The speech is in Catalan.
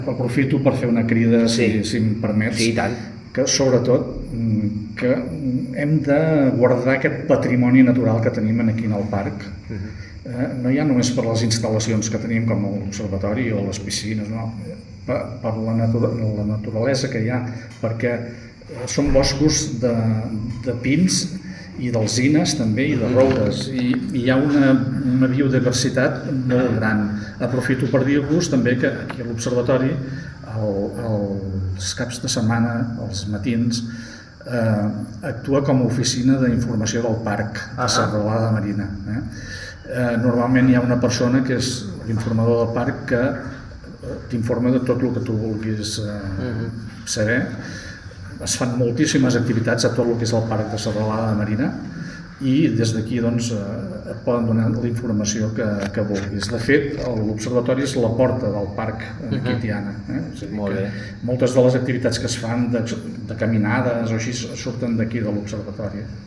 Aprofito per fer una crida, si em permets, Sí, i tant. que sobretot que hem de guardar aquest patrimoni natural que tenim aquí en el parc. No ja només per les instal·lacions que tenim, com l'observatori o les piscines, no, per la naturalesa que hi ha, perquè són boscos de pins i d'alzines també, i de roures, i hi ha una biodiversitat molt gran. Aprofito per dir-vos també que aquí a l'observatori, els caps de setmana, els matins, actua com a oficina d'informació del parc de Serralada Marina. Normalment hi ha una persona que és l'informador del parc que t'informa de tot el que tu vulguis saber. Es fan moltíssimes activitats a tot el que és el parc de Serralada Marina i des d'aquí et poden donar la informació que vulguis. De fet, l'observatori és la porta del parc aquí a Tiana. Moltes de les activitats que es fan de caminades o així surten d'aquí de l'observatori.